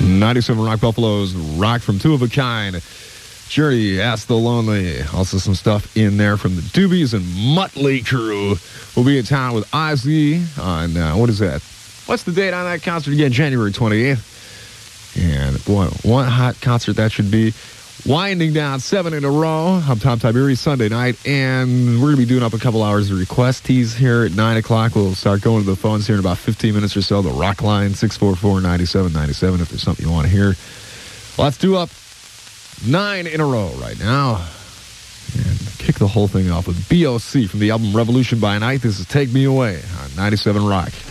97 Rock Buffaloes, Rock from Two of a Kind. Journey, Ask the Lonely. Also some stuff in there from the Doobies and Motley Crue. We'll be in town with Ozzy on, what is that? What's the date on that concert again? January 28th. And boy, what hot concert that should be. Winding down 7 in a row. I'm Tom Tiberi, Sunday night. And we're going to be doing up a couple hours of request teas here at 9 o'clock. We'll start going to the phones here in about 15 minutes or so. The Rock Line, 644-9797, if there's something you want to hear. Let's do up 9 in a row right now. And kick the whole thing off with BOC from the album Revolution by Night. This is Take Me Away on 97 Rock.